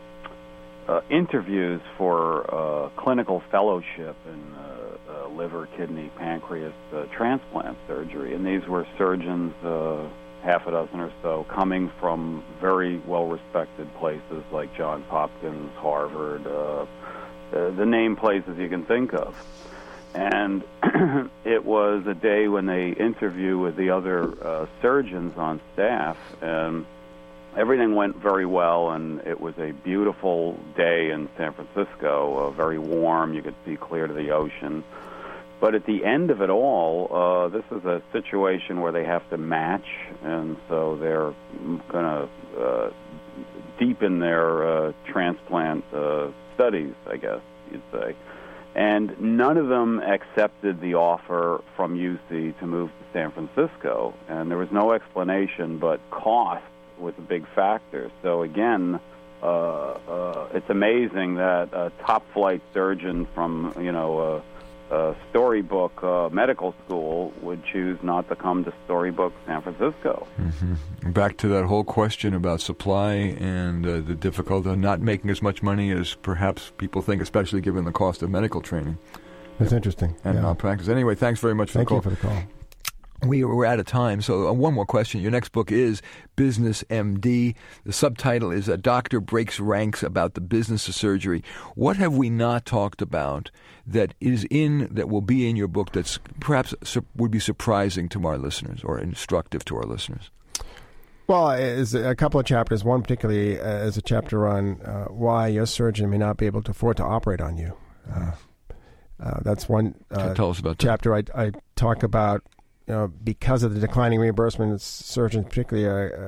interviews for clinical fellowship in liver, kidney, pancreas transplant surgery, and these were surgeons, half a dozen or so, coming from very well-respected places like Johns Hopkins, Harvard, the name places you can think of. And it was a day when they interview with the other surgeons on staff, and everything went very well, and it was a beautiful day in San Francisco, very warm. You could see clear to the ocean. But at the end of it all, this is a situation where they have to match, and so they're going to deepen their transplant studies, I guess you'd say. And none of them accepted the offer from UC to move to San Francisco, and there was no explanation, but cost was a big factor. So again, it's amazing that a top-flight surgeon from, Storybook Medical School would choose not to come to Storybook San Francisco. Mm-hmm. Back to that whole question about supply and the difficulty of not making as much money as perhaps people think, especially given the cost of medical training. That's interesting. And malpractice. Anyway, thanks very much for the call. Thank you for the call. We're out of time, so one more question. Your next book is Business MD. The subtitle is A Doctor Breaks Ranks About the Business of Surgery. What have we not talked about that will be in your book that's perhaps would be surprising to our listeners or instructive to our listeners? Well, is a couple of chapters. One particularly is a chapter on why your surgeon may not be able to afford to operate on you. That's one tell us about chapter. I talk about because of the declining reimbursement, surgeons particularly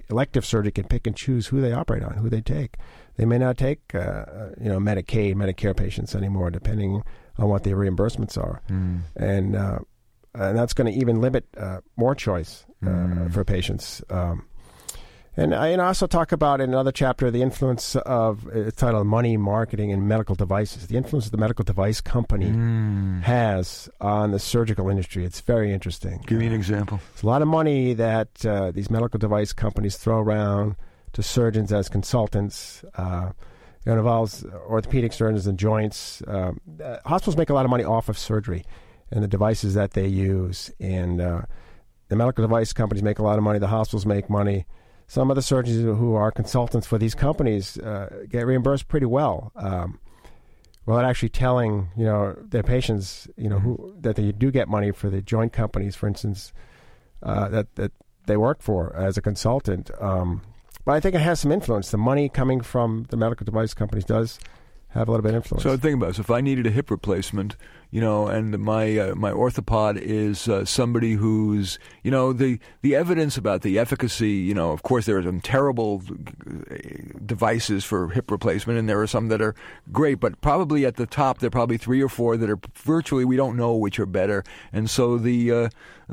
elective surgery can pick and choose who they operate on, who they take. They may not take, Medicaid, Medicare patients anymore, depending on what their reimbursements are, and that's going to even limit more choice for patients. And I also talk about in another chapter the influence of, it's titled Money, Marketing, and Medical Devices, the influence the medical device company has on the surgical industry. It's very interesting. Give me an example. It's a lot of money that these medical device companies throw around to surgeons as consultants. It involves orthopedic surgeons and joints. Hospitals make a lot of money off of surgery and the devices that they use. And the medical device companies make a lot of money. The hospitals make money. Some of the surgeons who are consultants for these companies get reimbursed pretty well, without actually telling their patients that they do get money for the joint companies, for instance, that they work for as a consultant. But I think it has some influence. The money coming from the medical device companies does have a little bit of influence. So think about it. So if I needed a hip replacement, and my orthopod is somebody who's, the evidence about the efficacy, of course there are some terrible devices for hip replacement, and there are some that are great, but probably at the top there are probably 3 or 4 that are virtually, we don't know which are better. And so is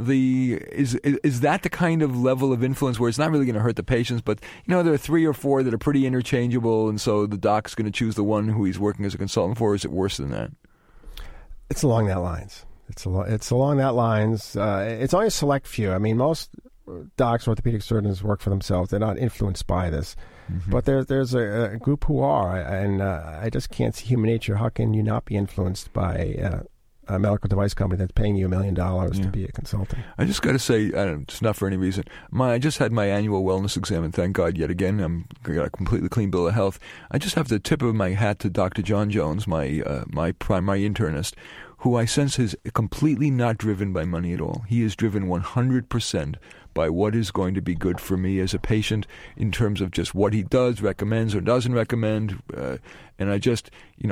that the kind of level of influence where it's not really going to hurt the patients, but there are 3 or 4 that are pretty interchangeable, and so the doc's going to choose the one who he's working as a consultant for? Or is it worse than that? It's along that lines. It's along that lines. It's only a select few. I mean, most docs, orthopedic surgeons, work for themselves. They're not influenced by this. But there's a group who are, and I just can't see human nature. How can you not be influenced by a medical device company that's paying you $1 million to be a consultant? I just got to say, it's not for any reason. I just had my annual wellness exam, and thank God, yet again, I'm got a completely clean bill of health. I just have the tip of my hat to Dr. John Jones, my primary internist, who I sense is completely not driven by money at all. He is driven 100% by what is going to be good for me as a patient in terms of just what he does, recommends, or doesn't recommend. And I just,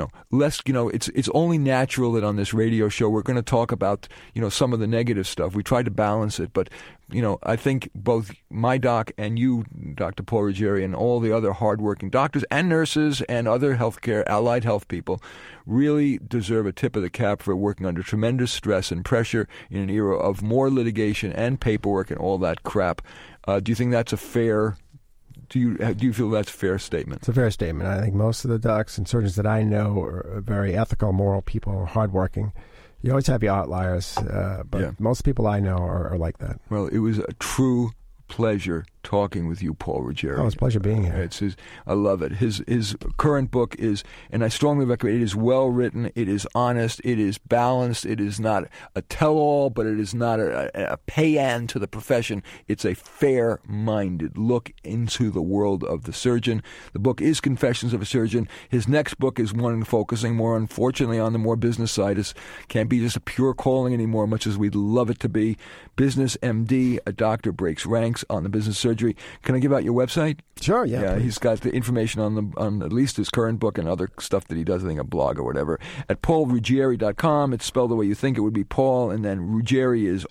it's only natural that on this radio show we're going to talk about, some of the negative stuff. We try to balance it, but, I think both my doc and you, Dr. Paul Ruggieri, and all the other hardworking doctors and nurses and other healthcare, allied health people really deserve a tip of the cap for working under tremendous stress and pressure in an era of more litigation and paperwork and all that crap. Do you think that's a fair... Do you feel that's a fair statement? It's a fair statement. I think most of the docs and surgeons that I know are very ethical, moral people, hardworking. You always have your outliers, but most people I know are like that. Well, it was a true pleasure talking with you, Paul Ruggieri. Oh, it's a pleasure being here. I love it. His current book is, and I strongly recommend it, is well written, it is honest, it is balanced, it is not a tell-all, but it is not a pay-an to the profession. It's a fair-minded look into the world of the surgeon. The book is Confessions of a Surgeon. His next book is one focusing more, unfortunately, on the more business side. It can't be just a pure calling anymore, much as we'd love it to be. Business MD, a doctor breaks ranks on the business surgery. Can I give out your website? Sure, yeah. Yeah, he's got the information on at least his current book and other stuff that he does, I think a blog or whatever, at paulruggieri.com. It's spelled the way you think it would be, Paul, and then Ruggieri is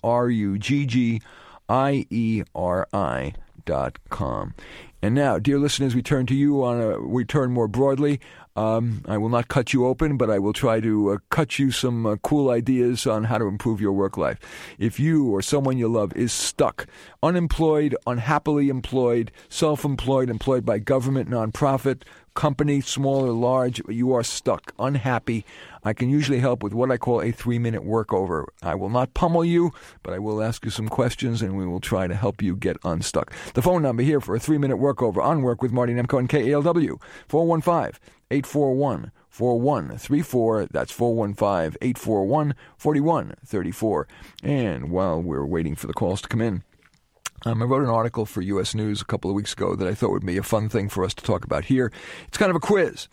RUGGIERI.com. And now, dear listeners, we turn to you we turn more broadly. I will not cut you open, but I will try to cut you some cool ideas on how to improve your work life. If you or someone you love is stuck, unemployed, unhappily employed, self-employed, employed by government, nonprofit, company, small or large, you are stuck, unhappy, I can usually help with what I call a 3-minute workover. I will not pummel you, but I will ask you some questions, and we will try to help you get unstuck. The phone number here for a 3-minute workover on Work with Marty Nemko and KALW, 415-841-4134. That's 415-841-4134. And while we're waiting for the calls to come in, I wrote an article for U.S. News a couple of weeks ago that I thought would be a fun thing for us to talk about here. It's kind of a quiz.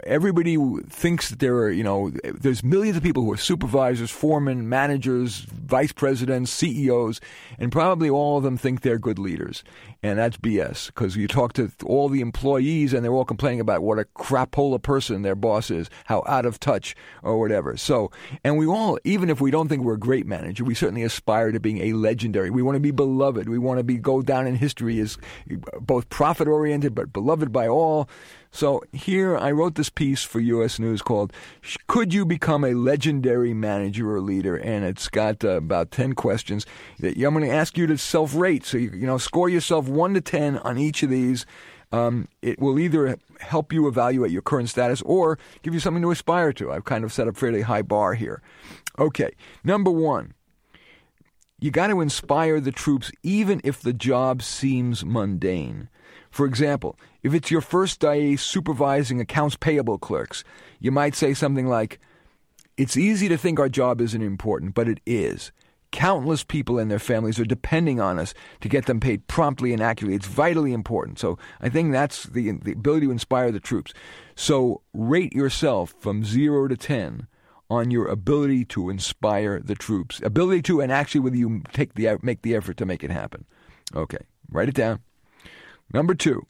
Everybody thinks that there's millions of people who are supervisors, foremen, managers, vice presidents, CEOs, and probably all of them think they're good leaders. And that's BS, because you talk to all the employees and they're all complaining about what a crapola person their boss is, how out of touch or whatever. So, and we all, even if we don't think we're a great manager, we certainly aspire to being a legendary. We want to be beloved. We want to go down in history as both profit-oriented but beloved by all. So here I wrote this piece for U.S. News called "Could You Become a Legendary Manager or Leader?" And it's got about 10 questions that I'm going to ask you to self-rate. So you score yourself 1 to 10 on each of these. It will either help you evaluate your current status or give you something to aspire to. I've kind of set a fairly high bar here. Okay, number 1. You got to inspire the troops even if the job seems mundane. For example, if it's your first day supervising accounts payable clerks, you might say something like, "It's easy to think our job isn't important, but it is. Countless people and their families are depending on us to get them paid promptly and accurately. It's vitally important." So I think that's the ability to inspire the troops. So rate yourself from 0 to 10 on your ability to inspire the troops. Ability to, and actually whether you make the effort to make it happen. Okay, write it down. Number 2,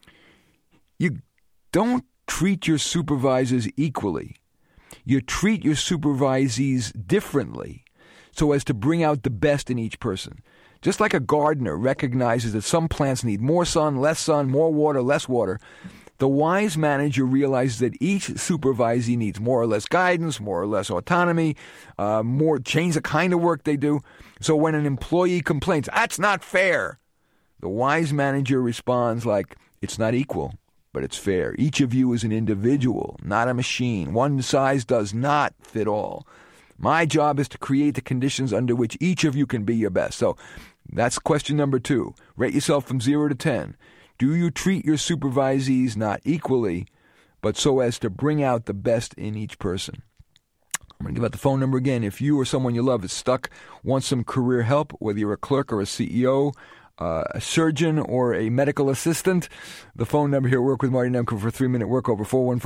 you don't treat your supervisors equally. You treat your supervisees differently so as to bring out the best in each person. Just like a gardener recognizes that some plants need more sun, more water, less water, the wise manager realizes that each supervisee needs more or less guidance, more or less autonomy, change the kind of work they do. So when an employee complains, "That's not fair," the wise manager responds like, "It's not equal, but it's fair. Each of you is an individual, not a machine. One size does not fit all. My job is to create the conditions under which each of you can be your best." So that's question number 2. Rate yourself from 0 to 10. Do you treat your supervisees not equally, but so as to bring out the best in each person? I'm going to give out the phone number again. If you or someone you love is stuck, wants some career help, whether you're a clerk or a CEO, a surgeon or a medical assistant, the phone number here, Work with Marty Nemko for a 3-minute workover,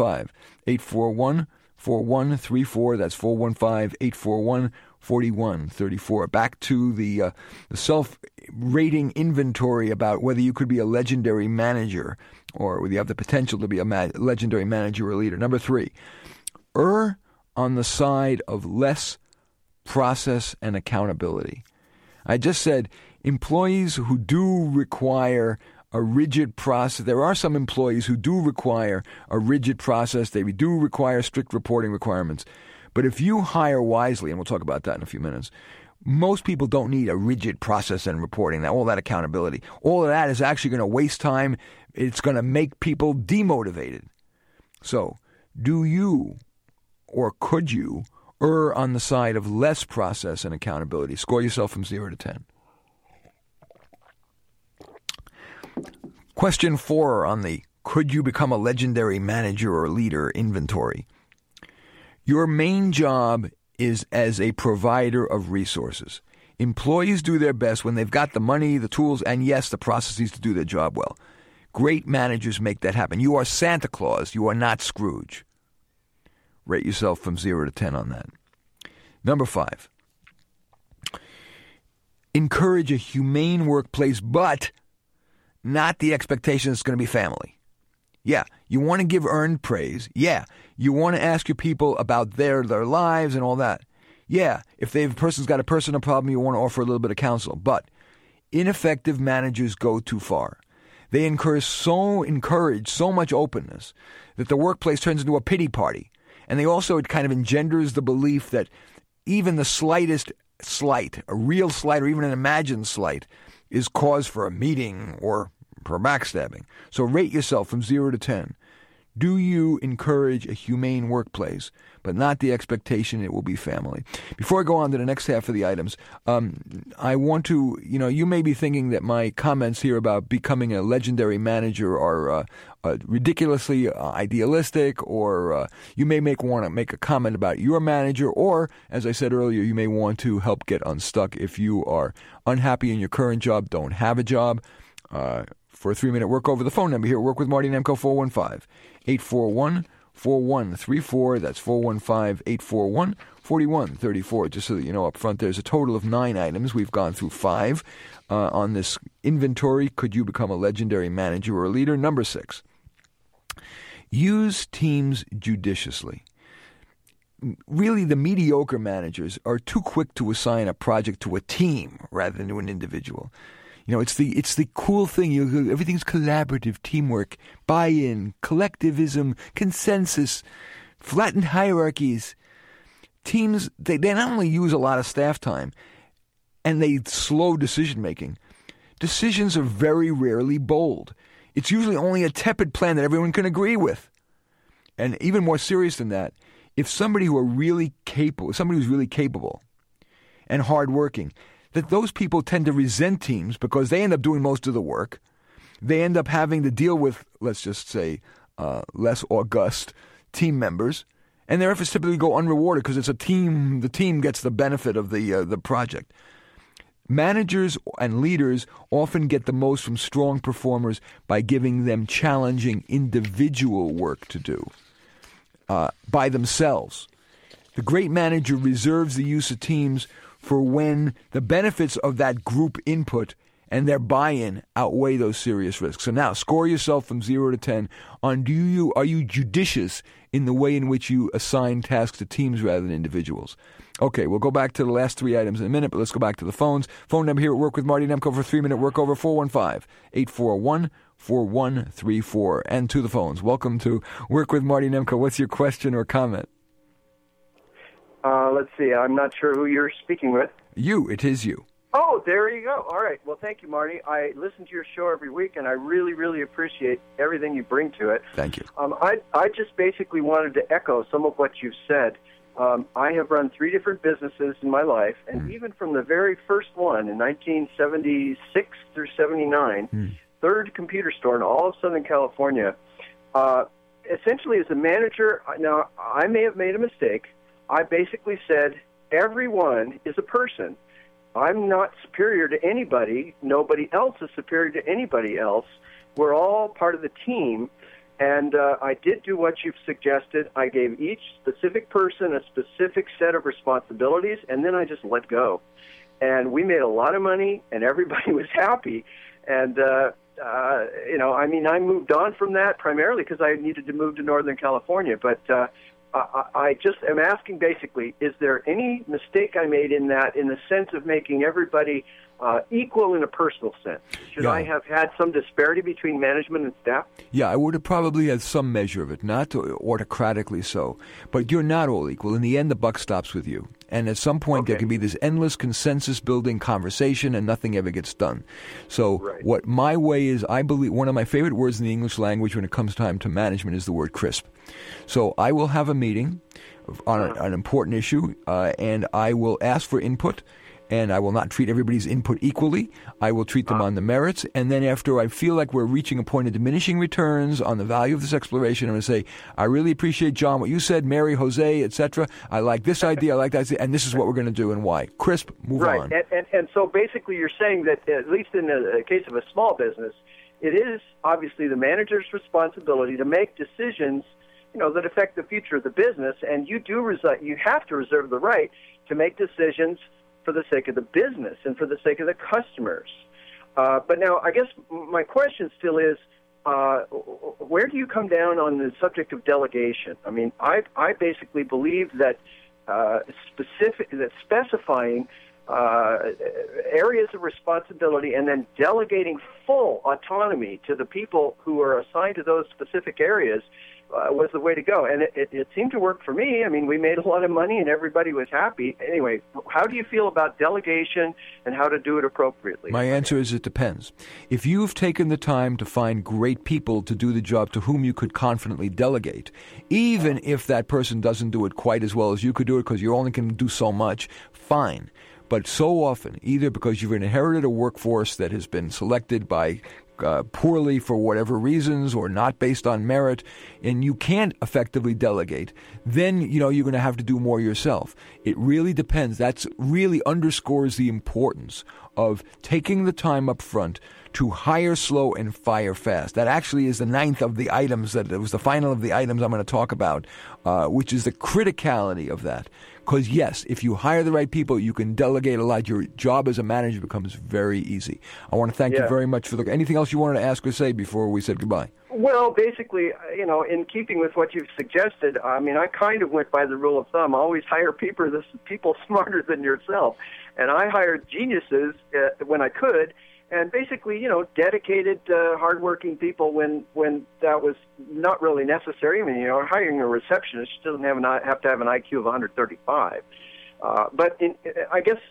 415-841-4134. That's 415-841-4134. Back to the self-rating inventory about whether you could be a legendary manager or whether you have the potential to be a legendary manager or leader. Number 3, err on the side of less process and accountability. I just said employees who do require a rigid process. There are some employees who do require a rigid process. They do require strict reporting requirements. But if you hire wisely, and we'll talk about that in a few minutes, most people don't need a rigid process and reporting, all that accountability. All of that is actually going to waste time. It's going to make people demotivated. So do you or could you err on the side of less process and accountability? Score yourself from 0 to 10. Question 4 on the "Could you become a legendary manager or leader?" inventory. Your main job is as a provider of resources. Employees do their best when they've got the money, the tools, and yes, the processes to do their job well. Great managers make that happen. You are Santa Claus. You are not Scrooge. Rate yourself from 0 to 10 on that. Number 5. Encourage a humane workplace, but not the expectation it's going to be family. Yeah, you want to give earned praise. Yeah, you want to ask your people about their lives and all that. Yeah, if a person's got a personal problem, you want to offer a little bit of counsel. But ineffective managers go too far. They encourage so much openness that the workplace turns into a pity party. And it kind of engenders the belief that even the slightest slight, a real slight or even an imagined slight, is cause for a meeting or for backstabbing. So rate yourself from 0 to 10. Do you encourage a humane workplace, but not the expectation it will be family? Before I go on to the next half of the items, I want to, you may be thinking that my comments here about becoming a legendary manager are ridiculously idealistic, or you may want to make a comment about your manager, or, as I said earlier, you may want to help get unstuck if you are unhappy in your current job, don't have a job. For a 3-minute workover, the phone number here, Work with Marty Nemko, 415-841 4134. That's 415-841-4134. Just so that you know up front, there's a total of 9 items. We've gone through 5 on this inventory. Could you become a legendary manager or a leader? Number 6, use teams judiciously. Really, the mediocre managers are too quick to assign a project to a team rather than to an individual. You know, it's the cool thing. Everything's collaborative, teamwork, buy-in, collectivism, consensus, flattened hierarchies. Teams, they not only use a lot of staff time, and they slow decision-making. Decisions are very rarely bold. It's usually only a tepid plan that everyone can agree with. And even more serious than that, if somebody who's really capable and hardworking, that those people tend to resent teams because they end up doing most of the work. They end up having to deal with, let's just say, less august team members, and their efforts typically go unrewarded because it's a team. The team gets the benefit of the project. Managers and leaders often get the most from strong performers by giving them challenging individual work to do by themselves. The great manager reserves the use of teams for when the benefits of that group input and their buy-in outweigh those serious risks. So now, score yourself from 0 to 10 on are you judicious in the way in which you assign tasks to teams rather than individuals? Okay, we'll go back to the last 3 items in a minute, but let's go back to the phones. Phone number here at Work with Marty Nemko for 3-minute workover, 415-841-4134. And to the phones. Welcome to Work with Marty Nemko. What's your question or comment? Let's see. I'm not sure who you're speaking with. You. It is you. Oh, there you go. All right. Well, thank you, Marty. I listen to your show every week, and I really, really appreciate everything you bring to it. Thank you. I just basically wanted to echo some of what you've said. I have run 3 different businesses in my life, and even from the very first one in 1976 through 79, third computer store in all of Southern California, essentially as a manager, now I may have made a mistake. I basically said, everyone is a person. I'm not superior to anybody. Nobody else is superior to anybody else. We're all part of the team. And I did do what you've suggested. I gave each specific person a specific set of responsibilities, and then I just let go. And we made a lot of money, and everybody was happy. And, I moved on from that primarily because I needed to move to Northern California. But I just am asking basically, is there any mistake I made in that, in the sense of making everybody equal in a personal sense? Should I have had some disparity between management and staff? Yeah, I would have probably had some measure of it, not autocratically so. But you're not all equal. In the end, the buck stops with you. And at some point, there can be this endless consensus-building conversation, and nothing ever gets done. So what my way is, I believe, one of my favorite words in the English language when it comes time to management is the word crisp. So I will have a meeting on an important issue, and I will ask for input, and I will not treat everybody's input equally. I will treat them on the merits, and then after I feel like we're reaching a point of diminishing returns on the value of this exploration, I'm going to say, I really appreciate, John, what you said, Mary, Jose, etc. I like this idea, I like that idea, and this is what we're going to do and why. Crisp, move on. And so basically you're saying that, at least in the case of a small business, it is obviously the manager's responsibility to make decisions that affect the future of the business, and you have to reserve the right to make decisions for the sake of the business and for the sake of the customers. But now, I guess my question still is, where do you come down on the subject of delegation? I mean, I basically believe that specifying areas of responsibility and then delegating full autonomy to the people who are assigned to those specific areas was the way to go. And it seemed to work for me. I mean, we made a lot of money and everybody was happy. Anyway, how do you feel about delegation and how to do it appropriately? My answer is it depends. If you've taken the time to find great people to do the job to whom you could confidently delegate, even if that person doesn't do it quite as well as you could do it because you only can do so much, fine. But so often, either because you've inherited a workforce that has been selected by poorly for whatever reasons or not based on merit, and you can't effectively delegate, then you're going to have to do more yourself. It really depends. That's really underscores the importance of taking the time up front to hire slow and fire fast. That actually is the ninth of the items, that it was the final of the items I'm going to talk about, which is the criticality of that. Because yes, if you hire the right people, you can delegate a lot. Your job as a manager becomes very easy. I want to thank you very much for anything else you wanted to ask or say before we said goodbye? Well, basically, in keeping with what you've suggested, I mean, I kind of went by the rule of thumb. Always hire people smarter than yourself. And I hired geniuses when I could, and basically, dedicated, hardworking people when that was not really necessary. I mean, hiring a receptionist doesn't have to have an IQ of 135. But I guess,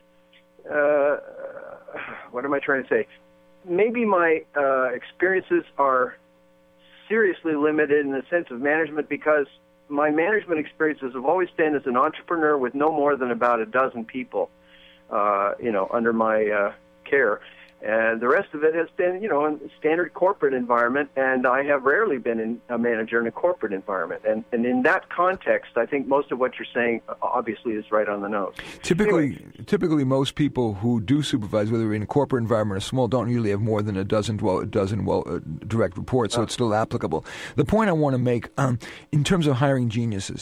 what am I trying to say? Maybe my experiences are seriously limited in the sense of management, because my management experiences have always been as an entrepreneur with no more than about a dozen people, under my care. And the rest of it has been, in a standard corporate environment, and I have rarely been a manager in a corporate environment. And in that context, I think most of what you're saying obviously is right on the nose. Typically, most people who do supervise, whether in a corporate environment or small, don't usually have more than a dozen direct reports, so it's still applicable. The point I want to make, in terms of hiring geniuses,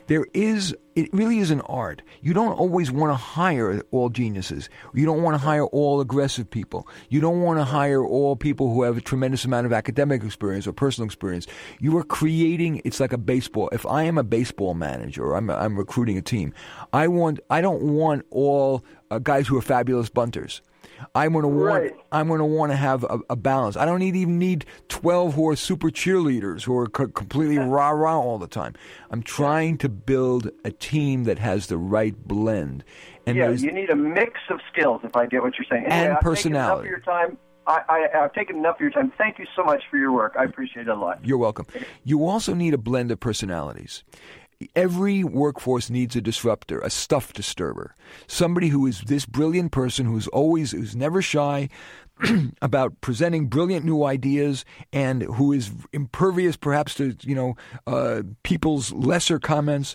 it really is an art. You don't always want to hire all geniuses. You don't want to hire all aggressive people. You don't want to hire all people who have a tremendous amount of academic experience or personal experience. You are creating, it's like a baseball. If I am a baseball manager or I'm recruiting a team, I don't want all guys who are fabulous bunters. I'm going to want to have a balance. I don't even need 12 who are super cheerleaders who are completely rah-rah all the time. I'm trying to build a team that has the right blend. And you need a mix of skills, if I get what you're saying. And personality. I've taken enough of your time. Thank you so much for your work. I appreciate it a lot. You're welcome. You also need a blend of personalities. Every workforce needs a disruptor, a stuff disturber, somebody who is this brilliant person who's never shy about presenting brilliant new ideas and who is impervious perhaps to, people's lesser comments.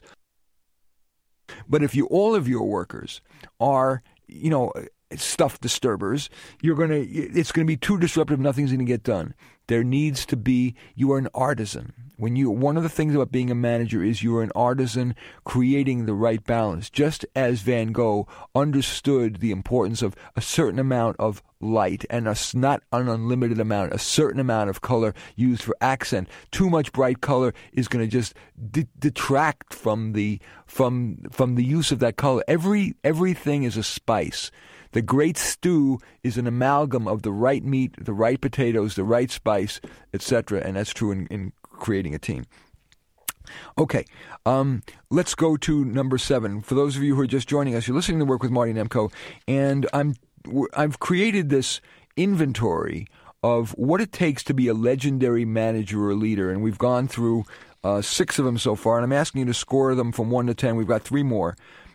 But if all of your workers are, stuff disturbers, it's going to be too disruptive, nothing's going to get done. There needs to be, you are an artisan. One of the things about being a manager is you are an artisan creating the right balance. Just as Van Gogh understood the importance of a certain amount of light and not an unlimited amount, a certain amount of color used for accent. Too much bright color is going to just detract from the use of that color. Everything is a spice. The great stew is an amalgam of the right meat, the right potatoes, the right spice, etc. And that's true in creating a team. Okay, let's go to number 7. For those of you who are just joining us, you're listening to Work with Marty Nemko, and I've created this inventory of what it takes to be a legendary manager or leader, and we've gone through 6 of them so far, and I'm asking you to score them from 1 to 10. We've got 3 more.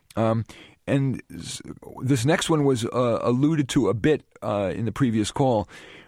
And this next one was alluded to a bit in the previous call.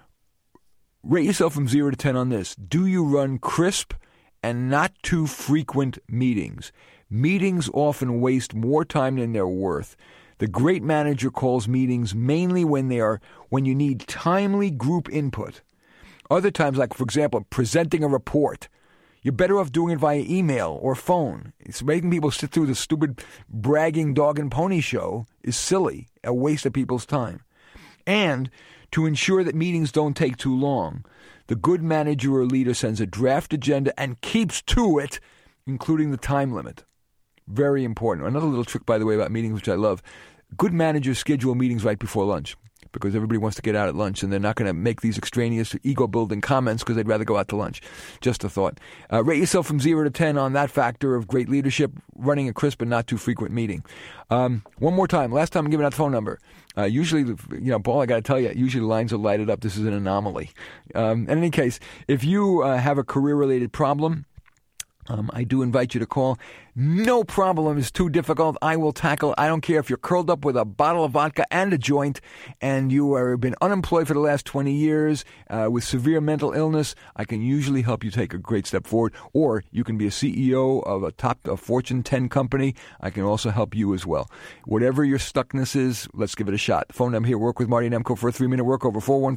Rate yourself from 0 to 10 on this. Do you run crisp and not too frequent meetings? Meetings often waste more time than they're worth. The great manager calls meetings mainly when you need timely group input. Other times, like, for example, presenting a report, you're better off doing it via email or phone. It's making people sit through the stupid bragging dog and pony show is silly, a waste of people's time. And to ensure that meetings don't take too long, the good manager or leader sends a draft agenda and keeps to it, including the time limit. Very important. Another little trick, by the way, about meetings, which I love. Good managers schedule meetings right before lunch, because everybody wants to get out at lunch, and they're not going to make these extraneous ego-building comments because they'd rather go out to lunch. Just a thought. Rate yourself from 0 to 10 on that factor of great leadership, running a crisp and not too frequent meeting. One more time. Last time I'm giving out the phone number. Usually, Paul, I got to tell you, usually the lines are lighted up. This is an anomaly. In any case, if you have a career-related problem, I do invite you to call. No problem is too difficult. I will tackle. I don't care if you're curled up with a bottle of vodka and a joint and you have been unemployed for the last 20 years with severe mental illness. I can usually help you take a great step forward. Or you can be a CEO of a Fortune 10 company. I can also help you as well. Whatever your stuckness is, let's give it a shot. The phone number here, Work with Marty Nemko for a 3-minute workover,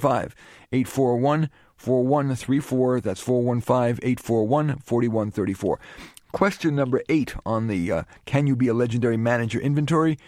415-841-4134. That's 415-841-4134. Question number 8 on the Can You Be a Legendary Manager inventory.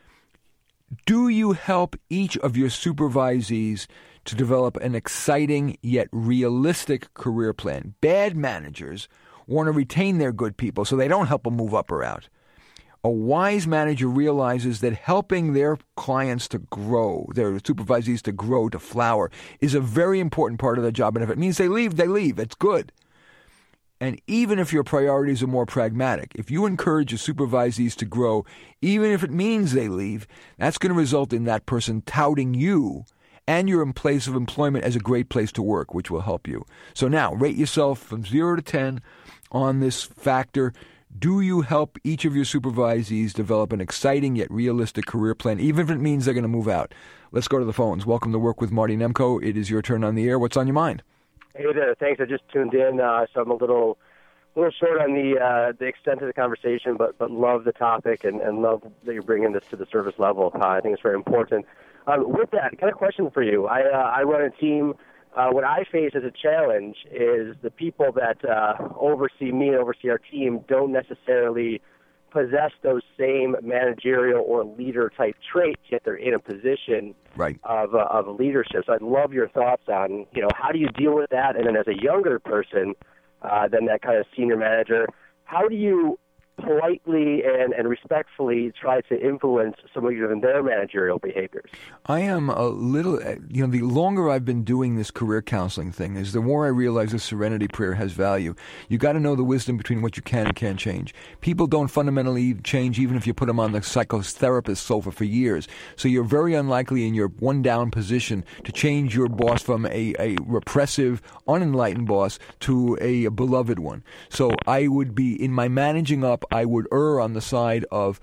Do you help each of your supervisees to develop an exciting yet realistic career plan? Bad managers want to retain their good people so they don't help them move up or out. A wise manager realizes that helping their clients to grow, their supervisees to grow, to flower, is a very important part of their job. And if it means they leave, they leave. It's good. And even if your priorities are more pragmatic, if you encourage your supervisees to grow, even if it means they leave, that's going to result in that person touting you and your place of employment as a great place to work, which will help you. So now, rate yourself from 0 to 10 on this factor. Do you help each of your supervisees develop an exciting yet realistic career plan, even if it means they're going to move out? Let's go to the phones. Welcome to Work with Marty Nemko. It is your turn on the air. What's on your mind? Hey there. Thanks. I just tuned in, so I'm a little short on the extent of the conversation, but love the topic and love that you're bringing this to the service level. I think it's very important. With that, got a question for you. I run a team. What I face as a challenge is the people that oversee me and oversee our team don't necessarily possess those same managerial or leader-type traits, yet they're in a position of leadership. So I'd love your thoughts on, how do you deal with that? And then as a younger person than that kind of senior manager, how do you politely and respectfully try to influence some of their managerial behaviors? I am a little, the longer I've been doing this career counseling thing is the more I realize the serenity prayer has value. You got to know the wisdom between what you can and can't change. People don't fundamentally change even if you put them on the psychotherapist sofa for years. So you're very unlikely in your one down position to change your boss from a repressive, unenlightened boss to a beloved one. So I would be, in my managing up, I would err on the side of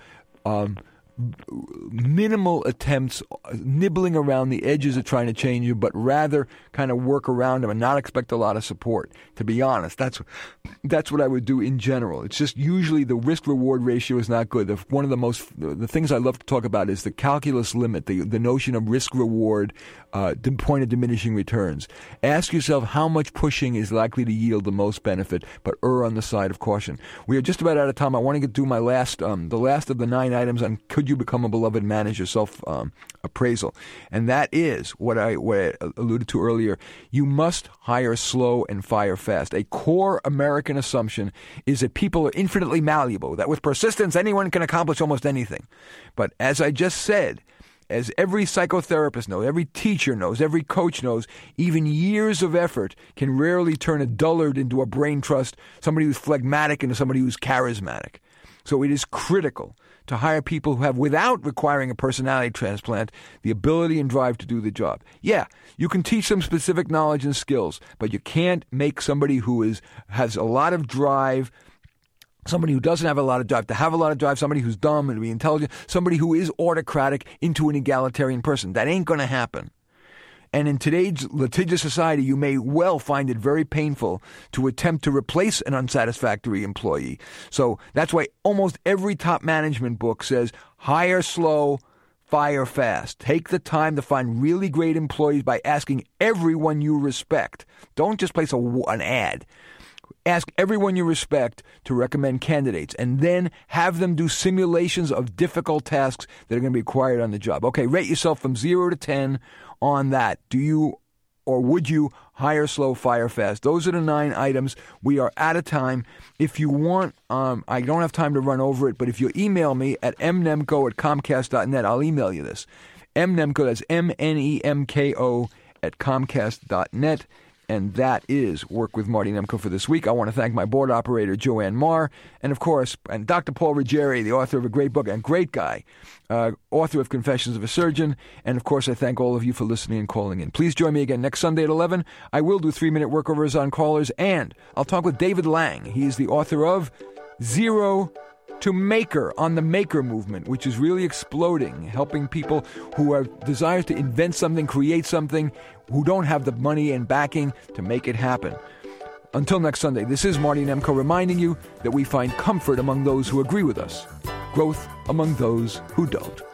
minimal attempts, nibbling around the edges of trying to change you, but rather kind of work around them and not expect a lot of support. To be honest, that's what I would do in general. It's just usually the risk-reward ratio is not good. One of the things I love to talk about is the calculus limit, the notion of risk-reward, the point of diminishing returns. Ask yourself how much pushing is likely to yield the most benefit, but err on the side of caution. We are just about out of time. I want to do my last, the last of the 9 items on could you become a beloved manager, self-appraisal. And that is what I alluded to earlier. You must hire slow and fire fast. A core American assumption is that people are infinitely malleable, that with persistence anyone can accomplish almost anything. But as I just said, as every psychotherapist knows, every teacher knows, every coach knows, even years of effort can rarely turn a dullard into a brain trust, somebody who's phlegmatic into somebody who's charismatic. So it is critical to hire people who have, without requiring a personality transplant, the ability and drive to do the job. Yeah, you can teach them specific knowledge and skills, but you can't make somebody who has a lot of drive, somebody who doesn't have a lot of drive to have a lot of drive, somebody who's dumb and to be intelligent, somebody who is autocratic into an egalitarian person. That ain't going to happen. And in today's litigious society, you may well find it very painful to attempt to replace an unsatisfactory employee. So that's why almost every top management book says hire slow, fire fast. Take the time to find really great employees by asking everyone you respect. Don't just place an ad. Ask everyone you respect to recommend candidates, and then have them do simulations of difficult tasks that are going to be required on the job. Okay, rate yourself from 0 to 10 on that. Do you or would you hire slow, fire fast? Those are the 9 items. We are out of time. If you want, I don't have time to run over it, but if you email me at mnemko@comcast.net, I'll email you this. Mnemko, that's MNEMKO @comcast.net. And that is Work with Marty Nemko for this week. I want to thank my board operator, Joanne Marr, and of course, and Dr. Paul Ruggieri, the author of a great book and great guy, author of Confessions of a Surgeon. And of course, I thank all of you for listening and calling in. Please join me again next Sunday at 11. I will do 3-minute workovers on callers, and I'll talk with David Lang. He is the author of Zero to Maker, on the Maker movement, which is really exploding, helping people who are desires to invent something, create something, who don't have the money and backing to make it happen. Until next Sunday, this is Marty Nemko reminding you that we find comfort among those who agree with us, growth among those who don't.